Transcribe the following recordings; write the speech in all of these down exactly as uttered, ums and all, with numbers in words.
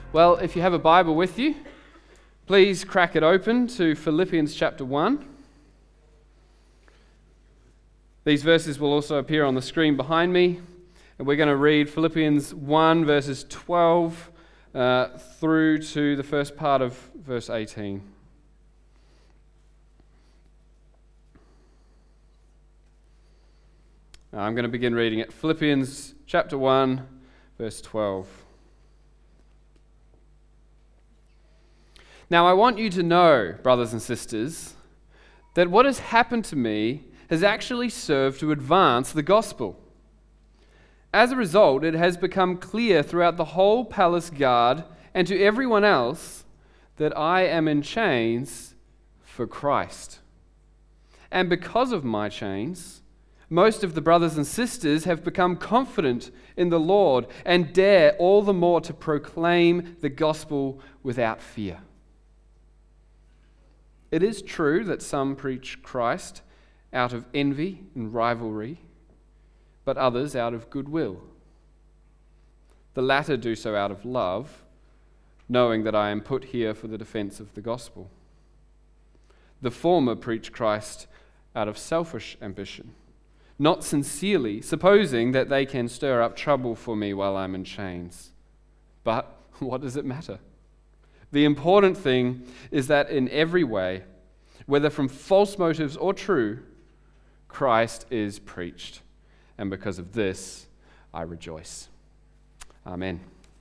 Well, if you have a Bible with you, please crack it open to Philippians chapter one. These verses will also appear on the screen behind me, and we're going to read Philippians one, verses twelve uh, through to the first part of verse eighteen. I'm going to begin reading it. Philippians chapter one, verse twelve. Now I want you to know, brothers and sisters, that what has happened to me has actually served to advance the gospel. As a result, it has become clear throughout the whole palace guard and to everyone else that I am in chains for Christ. And because of my chains, most of the brothers and sisters have become confident in the Lord and dare all the more to proclaim the gospel without fear. It is true that some preach Christ out of envy and rivalry, but others out of goodwill. The latter do so out of love, knowing that I am put here for the defense of the gospel. The former preach Christ out of selfish ambition, not sincerely, supposing that they can stir up trouble for me while I'm in chains. But what does it matter? The important thing is that in every way, whether from false motives or true, Christ is preached. And because of this, I rejoice. Amen.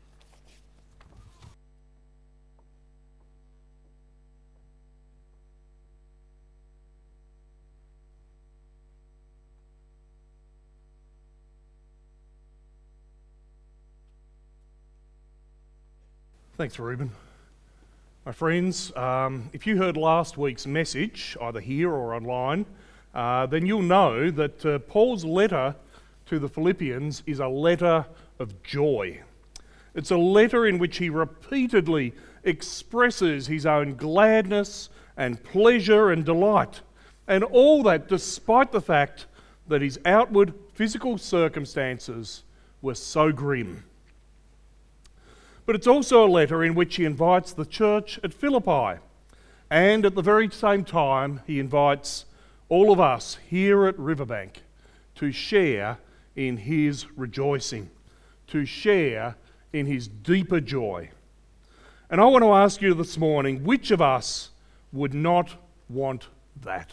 Thanks, Reuben. My friends, um, if you heard last week's message, either here or online, uh, then you'll know that uh, Paul's letter to the Philippians is a letter of joy. It's a letter in which he repeatedly expresses his own gladness and pleasure and delight, and all that despite the fact that his outward physical circumstances were so grim. But it's also a letter in which he invites the church at Philippi, and at the very same time he invites all of us here at Riverbank to share in his rejoicing, to share in his deeper joy. And I want to ask you this morning, which of us would not want that?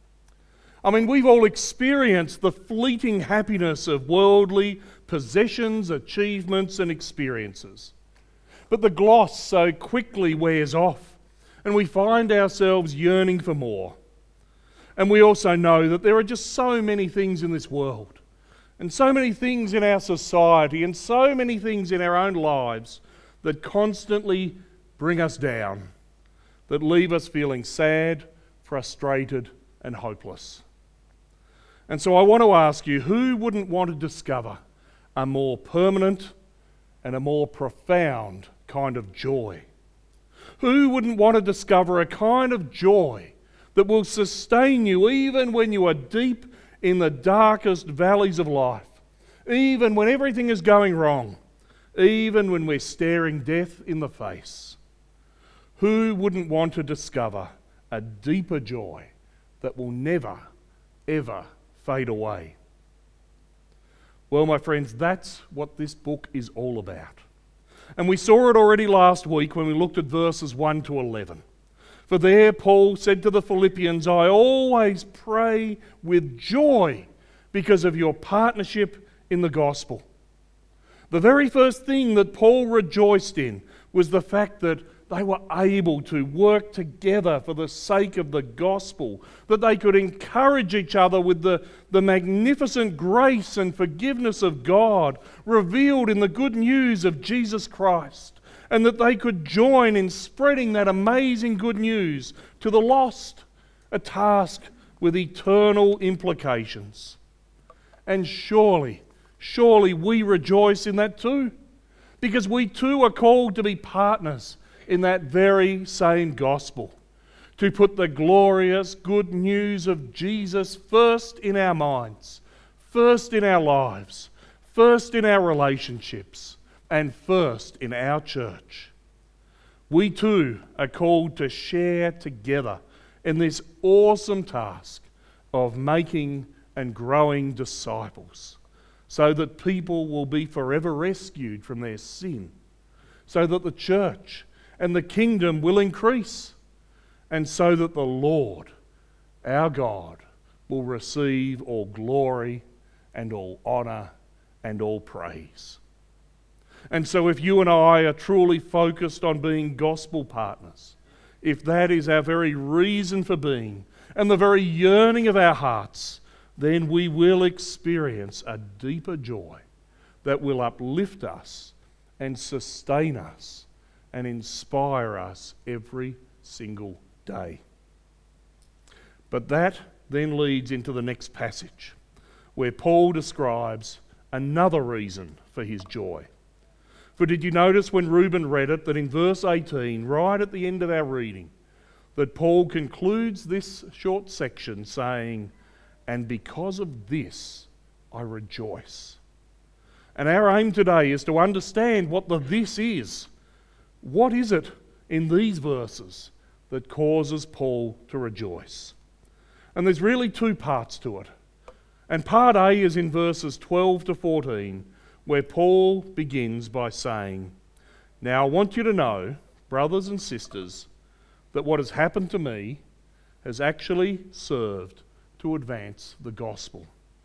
I mean, we've all experienced the fleeting happiness of worldly possessions, achievements, and experiences. But the gloss so quickly wears off, and we find ourselves yearning for more. And we also know that there are just so many things in this world, and so many things in our society, and so many things in our own lives that constantly bring us down, that leave us feeling sad, frustrated, and hopeless. And so I want to ask you, who wouldn't want to discover a more permanent and a more profound kind of joy? Who wouldn't want to discover a kind of joy that will sustain you even when you are deep in the darkest valleys of life, even when everything is going wrong, even when we're staring death in the face? Who wouldn't want to discover a deeper joy that will never, ever fade away? Well, my friends, that's what this book is all about. And we saw it already last week when we looked at verses one to eleven. For there Paul said to the Philippians, I always pray with joy because of your partnership in the gospel. The very first thing that Paul rejoiced in was the fact that they were able to work together for the sake of the gospel, that they could encourage each other with the, the magnificent grace and forgiveness of God revealed in the good news of Jesus Christ, and that they could join in spreading that amazing good news to the lost, a task with eternal implications. And surely, surely we rejoice in that too, because we too are called to be partners in that very same gospel, to put the glorious good news of Jesus first in our minds, first in our lives, first in our relationships, and first in our church. we too are called to share together in this awesome task of making and growing disciples, so that people will be forever rescued from their sin, so that the church and the kingdom will increase, and so that the Lord, our God, will receive all glory and all honour and all praise. And so if you and I are truly focused on being gospel partners, if that is our very reason for being and the very yearning of our hearts, then we will experience a deeper joy that will uplift us and sustain us and inspire us every single day. But that then leads into the next passage, where Paul describes another reason for his joy. For did you notice when Reuben read it that in verse eighteen, right at the end of our reading, that Paul concludes this short section saying, "And because of this I rejoice." And our aim today is to understand what the "this" is. What is it in these verses that causes Paul to rejoice? And there's really two parts to it. And part A is in verses twelve to fourteen, where Paul begins by saying, "Now I want you to know, brothers and sisters, that what has happened to me has actually served to advance the gospel."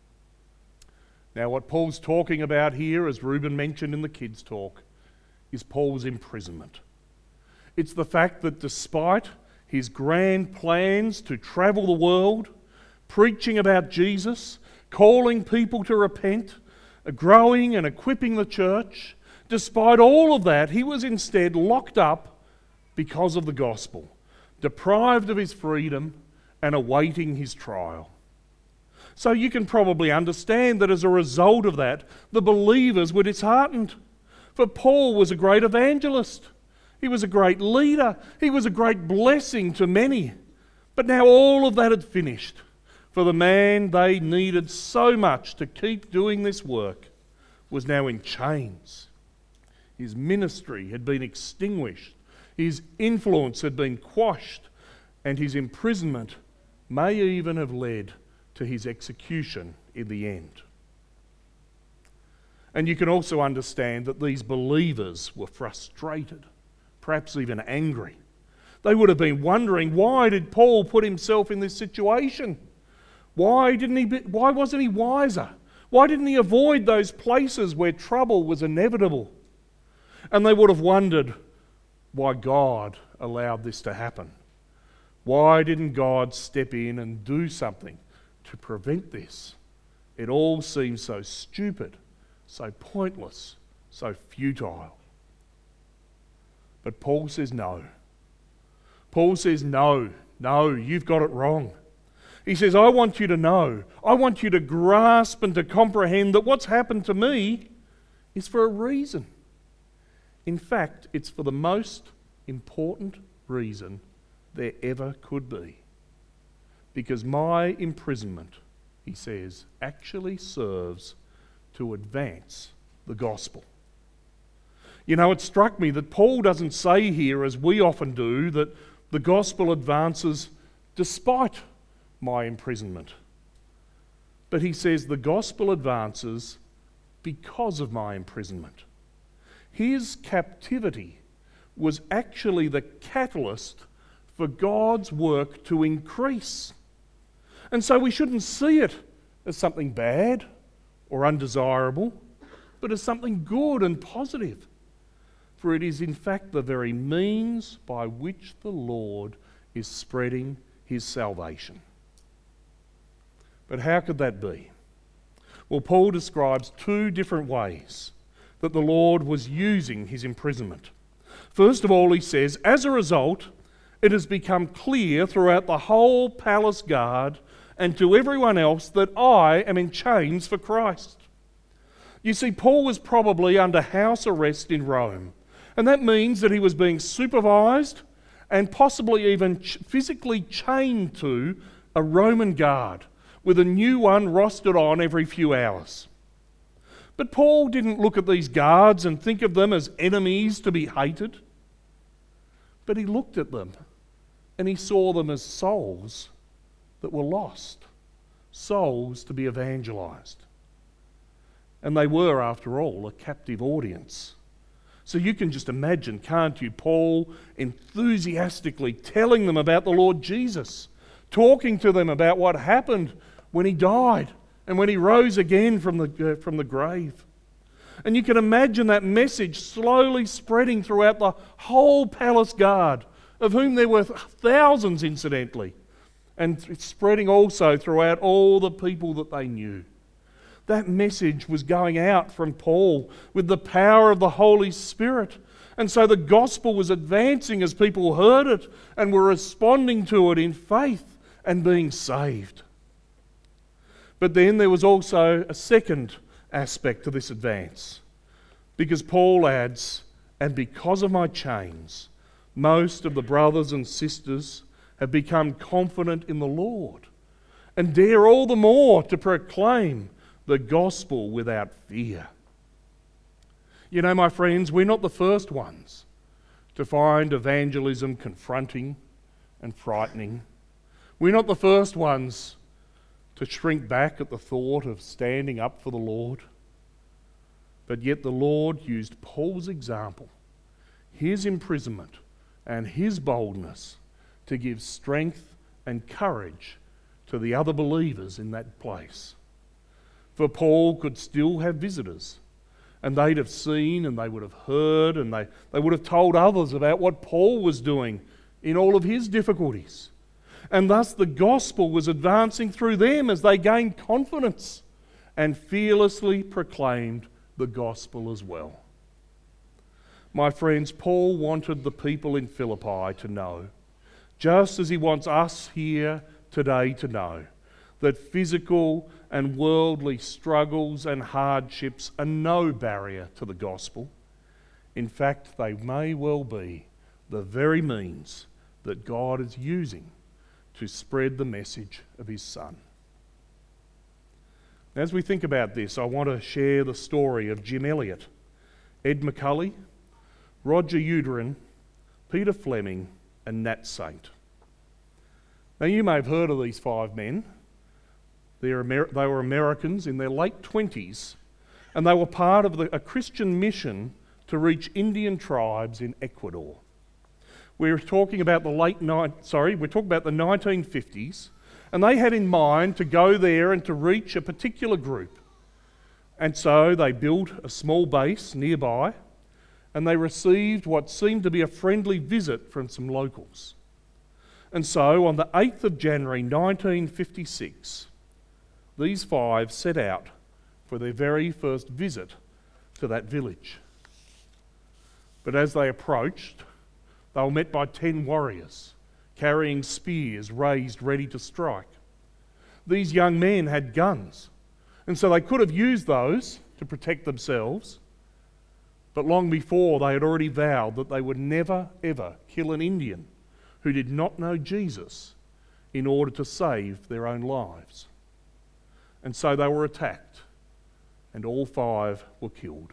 Now what Paul's talking about here, as Reuben mentioned in the kids' talk, is Paul's imprisonment. It's the fact that despite his grand plans to travel the world, preaching about Jesus, calling people to repent, growing and equipping the church, despite all of that, he was instead locked up because of the gospel, deprived of his freedom and awaiting his trial. So you can probably understand that as a result of that, the believers were disheartened. For Paul was a great evangelist. He was a great leader. He was a great blessing to many. But now all of that had finished. For the man they needed so much to keep doing this work was now in chains. His ministry had been extinguished. His influence had been quashed. And his imprisonment may even have led to his execution in the end. And you can also understand that these believers were frustrated, perhaps even angry. They would have been wondering, why did Paul put himself in this situation? Why didn't he be, why wasn't he wiser? Why didn't he avoid those places where trouble was inevitable? And they would have wondered why God allowed this to happen. Why didn't God step in and do something to prevent this? It all seems so stupid, so pointless, so futile. But Paul says no. Paul says no, no, you've got it wrong. He says, I want you to know, I want you to grasp and to comprehend that what's happened to me is for a reason. In fact, it's for the most important reason there ever could be. Because my imprisonment, he says, actually serves to advance the gospel. You know, it struck me that Paul doesn't say here, as we often do, that the gospel advances despite my imprisonment. But he says the gospel advances because of my imprisonment. His captivity was actually the catalyst for God's work to increase. And so we shouldn't see it as something bad or undesirable, but as something good and positive. For it is in fact the very means by which the Lord is spreading his salvation. But how could that be? Well, Paul describes two different ways that the Lord was using his imprisonment. First of all, he says, as a result, it has become clear throughout the whole palace guard and to everyone else that I am in chains for Christ. You see, Paul was probably under house arrest in Rome, and that means that he was being supervised and possibly even ch- physically chained to a Roman guard, with a new one rostered on every few hours. But Paul didn't look at these guards and think of them as enemies to be hated. But he looked at them and he saw them as souls that were lost, souls to be evangelized. And they were, after all, a captive audience. So you can just imagine, can't you, Paul enthusiastically telling them about the Lord Jesus, talking to them about what happened when he died and when he rose again from the, uh, from the grave. And you can imagine that message slowly spreading throughout the whole palace guard, of whom there were thousands, incidentally, and it's spreading also throughout all the people that they knew. That message was going out from Paul with the power of the Holy Spirit. And so the gospel was advancing as people heard it and were responding to it in faith and being saved. But then there was also a second aspect to this advance, because Paul adds, and because of my chains, most of the brothers and sisters have become confident in the Lord and dare all the more to proclaim the gospel without fear. You know, my friends, we're not the first ones to find evangelism confronting and frightening. We're not the first ones to shrink back at the thought of standing up for the Lord. But yet the Lord used Paul's example, his imprisonment and his boldness, to give strength and courage to the other believers in that place. For Paul could still have visitors, and they'd have seen and they would have heard and they, they would have told others about what Paul was doing in all of his difficulties. And thus the gospel was advancing through them as they gained confidence and fearlessly proclaimed the gospel as well. My friends, Paul wanted the people in Philippi to know, just as he wants us here today to know, that physical and worldly struggles and hardships are no barrier to the gospel. In fact, they may well be the very means that God is using to spread the message of his Son. As we think about this, I want to share the story of Jim Elliot, Ed McCulley, Roger Uderin, Peter Fleming, and Nat Saint. Now, you may have heard of these five men. They're Amer- they were Americans in their late twenties, and they were part of the, a Christian mission to reach Indian tribes in Ecuador. We're talking about the late ni- sorry, we're talking about the nineteen fifties, and they had in mind to go there and to reach a particular group. And so they built a small base nearby, and they received what seemed to be a friendly visit from some locals. And so on the eighth of January nineteen fifty-six, these five set out for their very first visit to that village. But as they approached, they were met by ten warriors carrying spears raised ready to strike. These young men had guns, and so they could have used those to protect themselves, but long before they had already vowed that they would never ever kill an Indian who did not know Jesus in order to save their own lives. And so they were attacked, and all five were killed.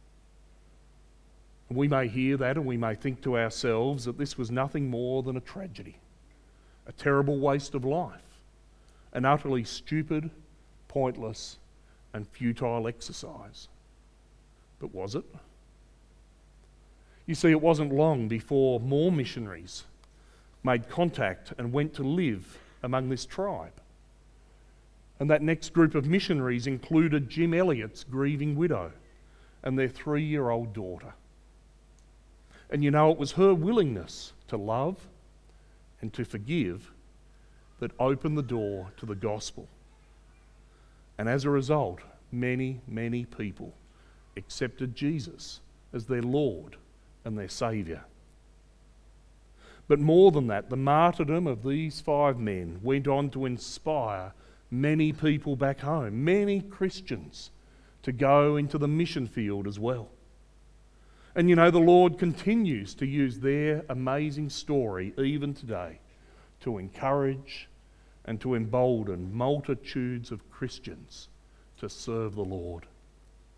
And we may hear that and we may think to ourselves that this was nothing more than a tragedy, a terrible waste of life, an utterly stupid, pointless, and futile exercise. But was it? You see, it wasn't long before more missionaries made contact and went to live among this tribe. And that next group of missionaries included Jim Elliot's grieving widow and their three-year-old daughter. And you know, it was her willingness to love and to forgive that opened the door to the gospel. And as a result, many, many people accepted Jesus as their Lord and their Saviour. But more than that, the martyrdom of these five men went on to inspire many people back home, many Christians, to go into the mission field as well. And you know, the Lord continues to use their amazing story even today to encourage and to embolden multitudes of Christians to serve the Lord.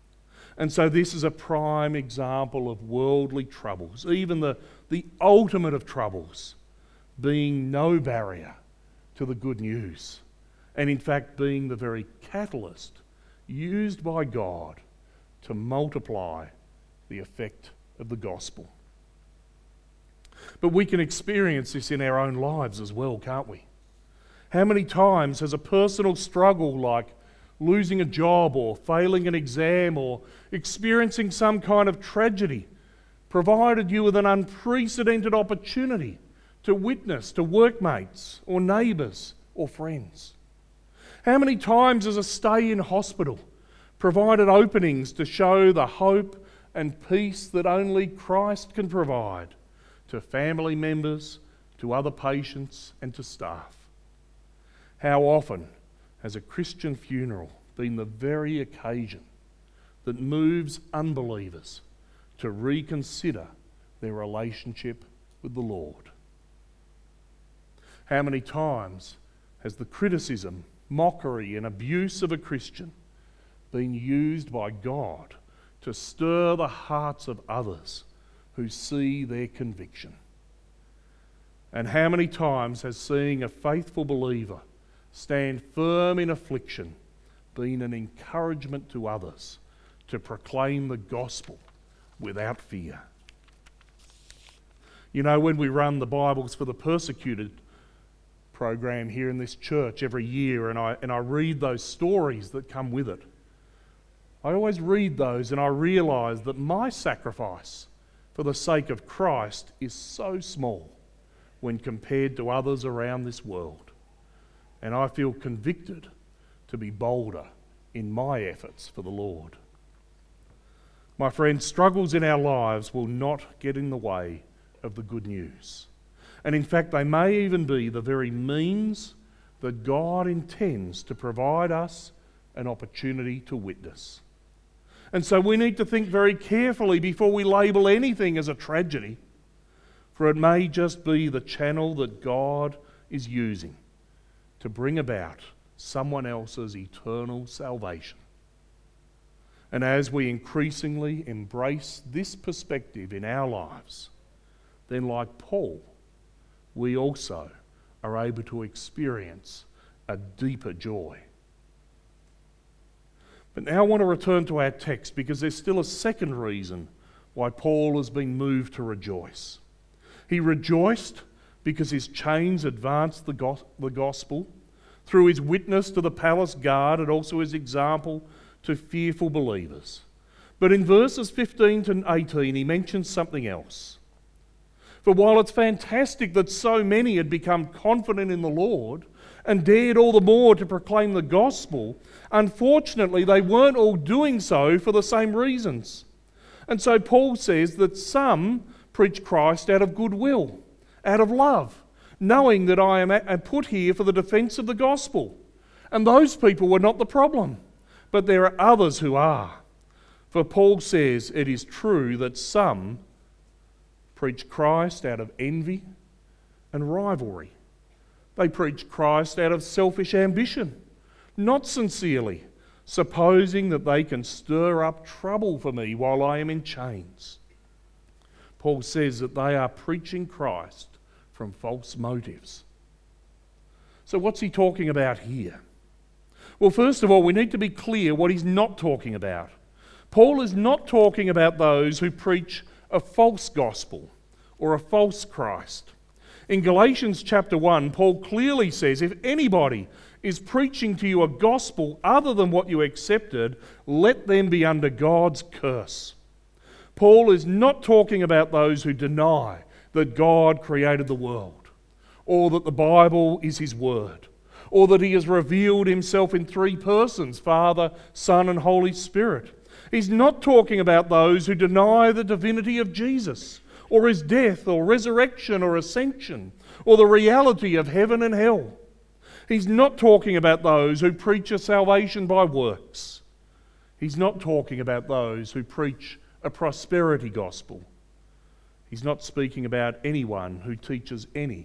And so this is a prime example of worldly troubles, even the, the ultimate of troubles, being no barrier to the good news, and in fact being the very catalyst used by God to multiply the effect of the gospel. But we can experience this in our own lives as well, can't we? How many times has a personal struggle like losing a job or failing an exam or experiencing some kind of tragedy provided you with an unprecedented opportunity to witness to workmates or neighbours or friends? How many times has a stay in hospital provided openings to show the hope and peace that only Christ can provide to family members, to other patients and to staff? How often has a Christian funeral been the very occasion that moves unbelievers to reconsider their relationship with the Lord? How many times has the criticism, mockery and abuse of a Christian been used by God to stir the hearts of others who see their conviction? And how many times has seeing a faithful believer stand firm in affliction been an encouragement to others to proclaim the gospel without fear? You know, when we run the Bibles for the Persecuted program here in this church every year, and I and I read those stories that come with it, I always read those and I realise that my sacrifice for the sake of Christ is so small when compared to others around this world. And I feel convicted to be bolder in my efforts for the Lord. My friends, struggles in our lives will not get in the way of the good news. And in fact, they may even be the very means that God intends to provide us an opportunity to witness. And so we need to think very carefully before we label anything as a tragedy, for it may just be the channel that God is using to bring about someone else's eternal salvation. And as we increasingly embrace this perspective in our lives, then like Paul, we also are able to experience a deeper joy. But now I want to return to our text, because there's still a second reason why Paul has been moved to rejoice. He rejoiced because his chains advanced the, go- the gospel through his witness to the palace guard and also his example to fearful believers. But in verses fifteen to eighteen, he mentions something else. For while it's fantastic that so many had become confident in the Lord and dared all the more to proclaim the gospel, unfortunately they weren't all doing so for the same reasons. And so Paul says that some preach Christ out of goodwill, out of love, knowing that I am put here for the defence of the gospel. And those people were not the problem, but there are others who are. For Paul says it is true that some preach Christ out of envy and rivalry. They preach Christ out of selfish ambition, not sincerely, supposing that they can stir up trouble for me while I am in chains. Paul says that they are preaching Christ from false motives. So what's he talking about here? Well, first of all, we need to be clear what he's not talking about. Paul is not talking about those who preach a false gospel or a false Christ. In Galatians chapter one, Paul clearly says, if anybody is preaching to you a gospel other than what you accepted, let them be under God's curse. Paul is not talking about those who deny that God created the world, or that the Bible is his word, or that he has revealed himself in three persons, Father, Son and Holy Spirit. He's not talking about those who deny the divinity of Jesus, or his death, or resurrection, or ascension, or the reality of heaven and hell. He's not talking about those who preach a salvation by works. He's not talking about those who preach a prosperity gospel. He's not speaking about anyone who teaches any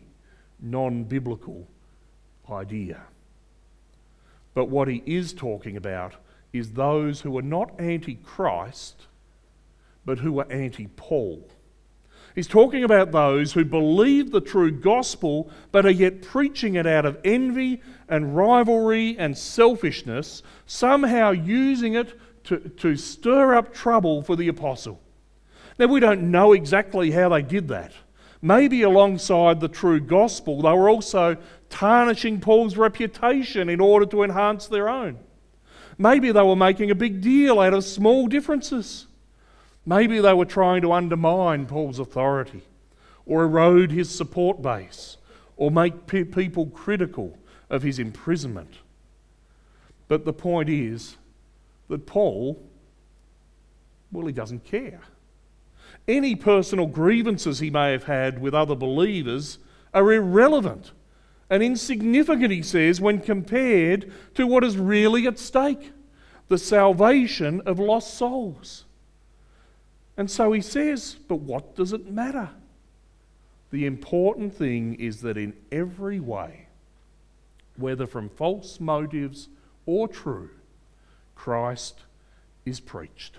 non-biblical idea. But what he is talking about is those who are not anti-Christ, but who are anti-Paul. He's talking about those who believe the true gospel but are yet preaching it out of envy and rivalry and selfishness, somehow using it to, to stir up trouble for the apostle. Now, we don't know exactly how they did that. Maybe alongside the true gospel, they were also tarnishing Paul's reputation in order to enhance their own. Maybe they were making a big deal out of small differences. Maybe they were trying to undermine Paul's authority, or erode his support base, or make pe- people critical of his imprisonment. But the point is that Paul, well, he doesn't care. Any personal grievances he may have had with other believers are irrelevant and insignificant, he says, when compared to what is really at stake, the salvation of lost souls. And so he says, but what does it matter? The important thing is that in every way, whether from false motives or true, Christ is preached.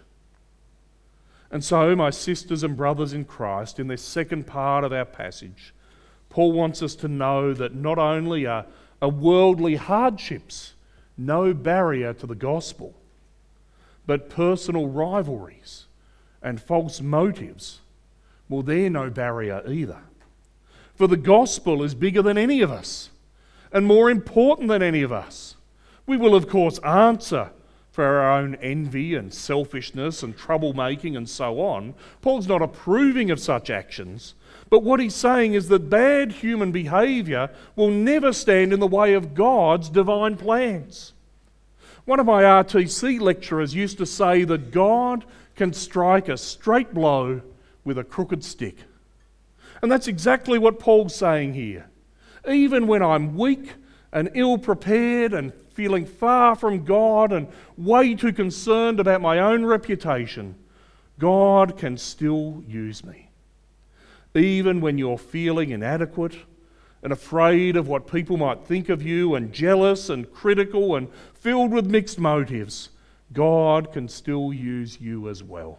And so, my sisters and brothers in Christ, in this second part of our passage, Paul wants us to know that not only are, are worldly hardships no barrier to the gospel, but personal rivalries and false motives, well, they're no barrier either. For the gospel is bigger than any of us and more important than any of us. We will, of course, answer for our own envy and selfishness and troublemaking and so on. Paul's not approving of such actions, but what he's saying is that bad human behaviour will never stand in the way of God's divine plans. One of my R T C lecturers used to say that God can strike a straight blow with a crooked stick. And that's exactly what Paul's saying here. Even when I'm weak and ill-prepared and feeling far from God and way too concerned about my own reputation, God can still use me. Even when you're feeling inadequate and afraid of what people might think of you and jealous and critical and filled with mixed motives, God can still use you as well.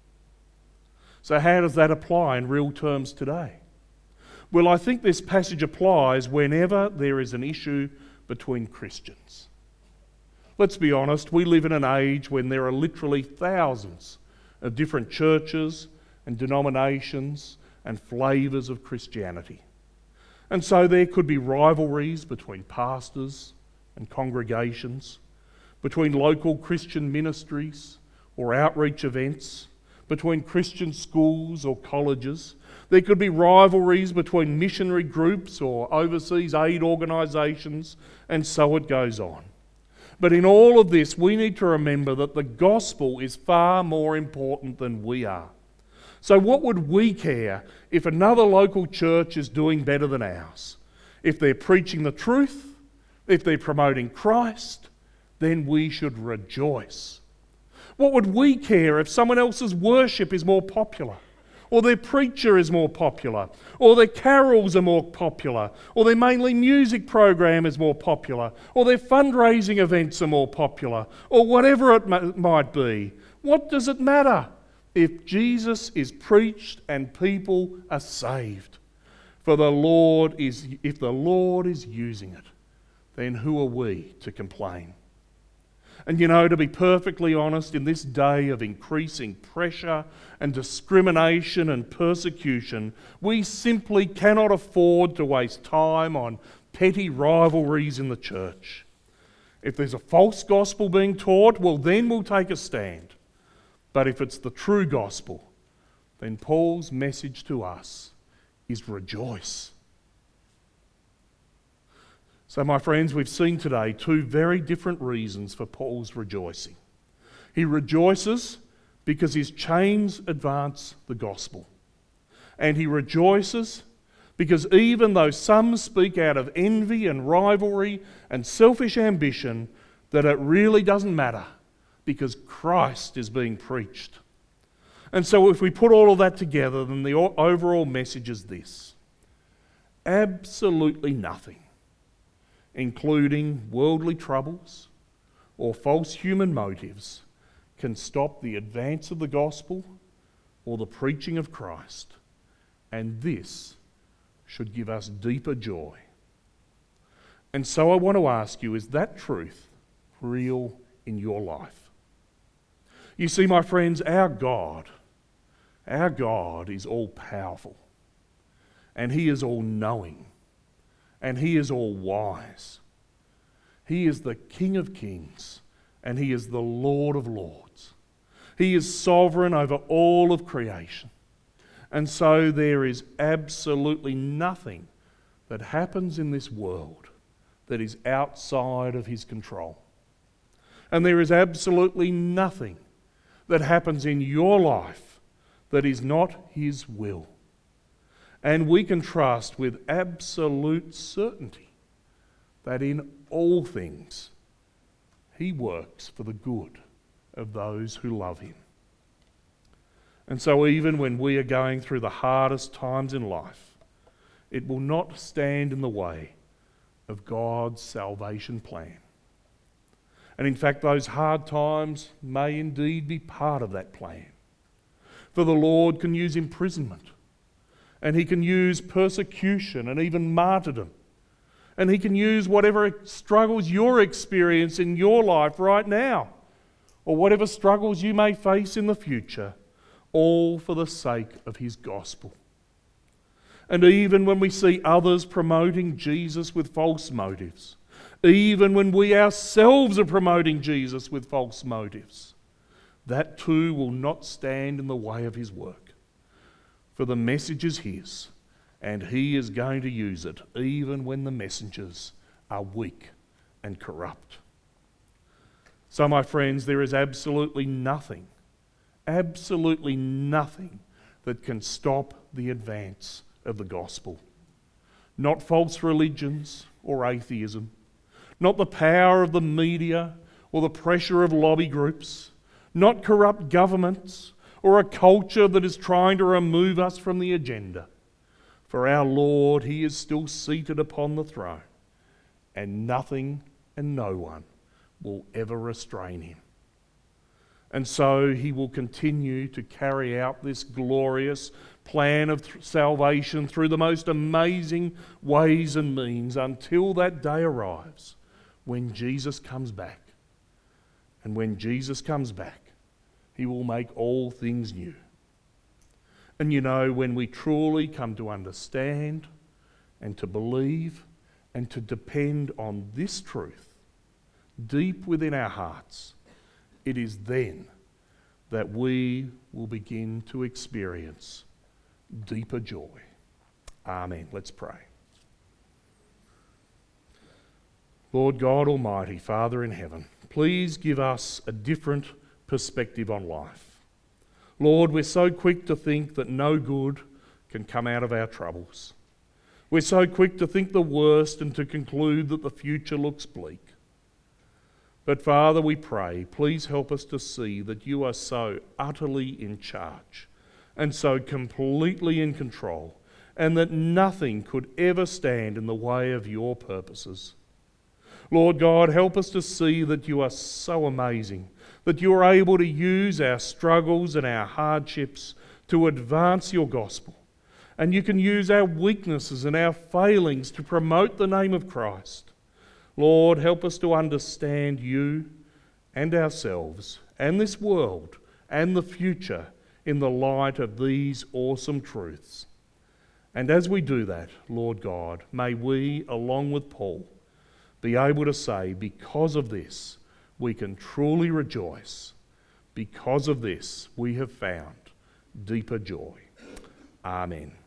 So how does that apply in real terms today? Well, I think this passage applies whenever there is an issue between Christians. Let's be honest, we live in an age when there are literally thousands of different churches and denominations and flavours of Christianity. And so there could be rivalries between pastors and congregations, between local Christian ministries or outreach events, between Christian schools or colleges. There could be rivalries between missionary groups or overseas aid organisations, and so it goes on. But in all of this, we need to remember that the gospel is far more important than we are. So what would we care if another local church is doing better than ours? If they're preaching the truth, if they're promoting Christ, then we should rejoice. What would we care if someone else's worship is more popular, or their preacher is more popular, or their carols are more popular, or their mainly music program is more popular, or their fundraising events are more popular, or whatever it m- might be? What does it matter if Jesus is preached and people are saved? For the Lord is, if the Lord is using it, then who are we to complain? And you know, to be perfectly honest, in this day of increasing pressure and discrimination and persecution, we simply cannot afford to waste time on petty rivalries in the church. If there's a false gospel being taught, well, then we'll take a stand. But if it's the true gospel, then Paul's message to us is rejoice. So, my friends, we've seen today two very different reasons for Paul's rejoicing. He rejoices because his chains advance the gospel. And he rejoices because even though some speak out of envy and rivalry and selfish ambition, that it really doesn't matter because Christ is being preached. And so if we put all of that together, then the overall message is this: absolutely nothing, including worldly troubles, or false human motives can stop the advance of the gospel or the preaching of Christ. And this should give us deeper joy. And so I want to ask you, is that truth real in your life? You see, my friends, our God, our God is all-powerful, and He is all-knowing, and He is all-wise. He is the King of kings, and He is the Lord of lords. He is sovereign over all of creation. And so there is absolutely nothing that happens in this world that is outside of His control. And there is absolutely nothing that happens in your life that is not His will. And we can trust with absolute certainty that in all things He works for the good of those who love Him. And so even when we are going through the hardest times in life, it will not stand in the way of God's salvation plan. And in fact, those hard times may indeed be part of that plan. For the Lord can use imprisonment, and He can use persecution and even martyrdom. And He can use whatever struggles you're experiencing in your life right now, or whatever struggles you may face in the future, all for the sake of His gospel. And even when we see others promoting Jesus with false motives, even when we ourselves are promoting Jesus with false motives, that too will not stand in the way of His work. For the message is His, and He is going to use it even when the messengers are weak and corrupt. So, my friends, there is absolutely nothing, absolutely nothing that can stop the advance of the gospel. Not false religions or atheism, not the power of the media or the pressure of lobby groups, not corrupt governments or a culture that is trying to remove us from the agenda. For our Lord, He is still seated upon the throne, and nothing and no one will ever restrain Him. And so He will continue to carry out this glorious plan of th- salvation through the most amazing ways and means until that day arrives when Jesus comes back. And when Jesus comes back, He will make all things new. And you know, when we truly come to understand and to believe and to depend on this truth deep within our hearts, it is then that we will begin to experience deeper joy. Amen. Let's pray. Lord God Almighty, Father in heaven, please give us a different perspective on life. Lord, we're so quick to think that no good can come out of our troubles. We're so quick to think the worst and to conclude that the future looks bleak. But Father, we pray, please help us to see that You are so utterly in charge and so completely in control, and that nothing could ever stand in the way of Your purposes. Lord God, help us to see that You are so amazing, that You are able to use our struggles and our hardships to advance Your gospel. And You can use our weaknesses and our failings to promote the name of Christ. Lord, help us to understand You and ourselves and this world and the future in the light of these awesome truths. And as we do that, Lord God, may we, along with Paul, be able to say, because of this, we can truly rejoice. Because of this, we have found deeper joy. Amen.